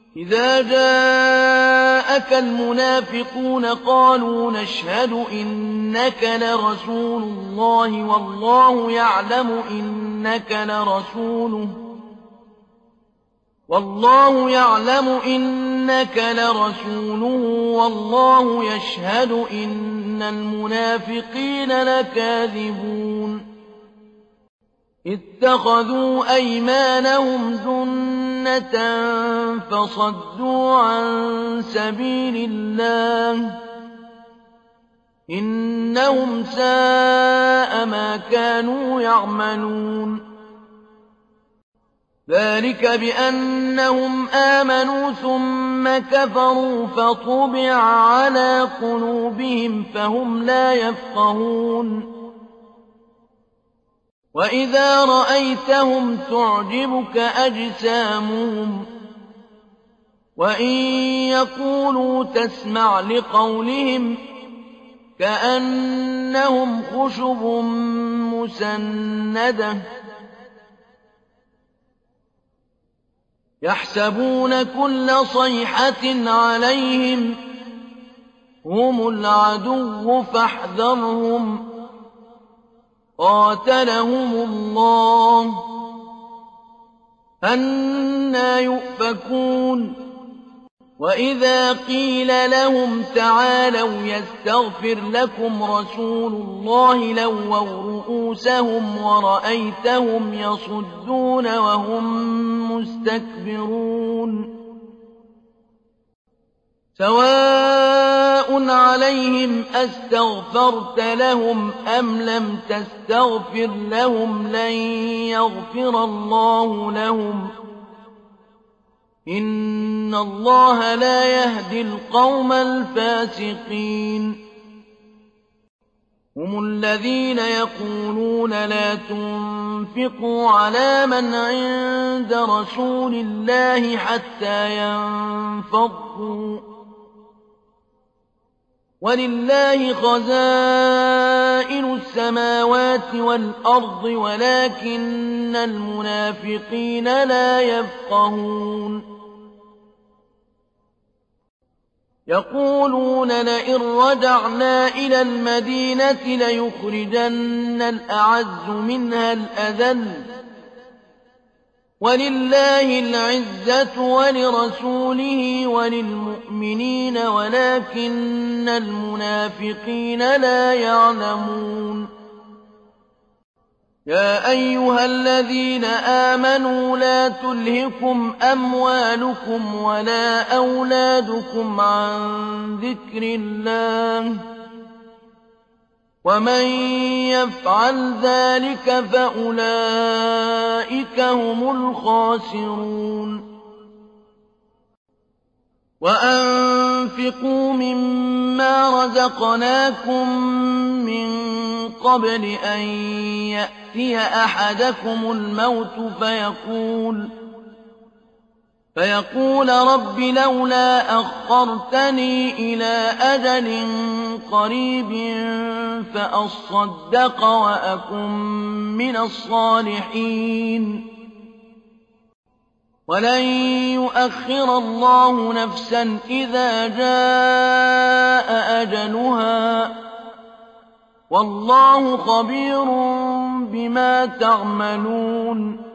إذا جاءك المنافقون قالوا نشهد إنك لرسول الله والله يعلم إنك لرسوله والله يشهد إن المنافقين لكاذبون اتخذوا أيمانهم جنة فصدوا عن سبيل الله إنهم ساء ما كانوا يعملون ذلك بأنهم آمنوا ثم كفروا فطبع على قلوبهم فهم لا يفقهون وإذا رأيتهم تعجبك أجسامهم وإن يقولوا تسمع لقولهم كأنهم خشب مسندة يحسبون كل صيحة عليهم هم العدو فاحذرهم قاتلهم الله أنى يؤفكون وإذا قيل لهم تعالوا يستغفر لكم رسول الله لووا رؤوسهم ورأيتهم يصدون وهم مستكبرون سواء عليهم أستغفرت لهم أم لم تستغفر لهم لن يغفر الله لهم إن الله لا يهدي القوم الفاسقين هم الذين يقولون لا تنفقوا على من عند رسول الله حتى ينفضوا ولله خزائن السماوات والأرض ولكن المنافقين لا يفقهون يقولون لئن رجعنا إلى المدينة ليخرجن الأعز منها الأذل ولله العزة ولرسوله وللمؤمنين ولكن المنافقين لا يعلمون يا أيها الذين آمنوا لا تلهكم أموالكم ولا أولادكم عن ذكر الله ومن يفعل ذلك فأولئك هم الخاسرون وأنفقوا مما رزقناكم من قبل أن يأتي أحدكم الموت فيقول رب لولا أخرتني إلى أجل قريب فأصدق وأكن من الصالحين ولن يؤخر الله نفسا إذا جاء أجلها والله خبير بما تعملون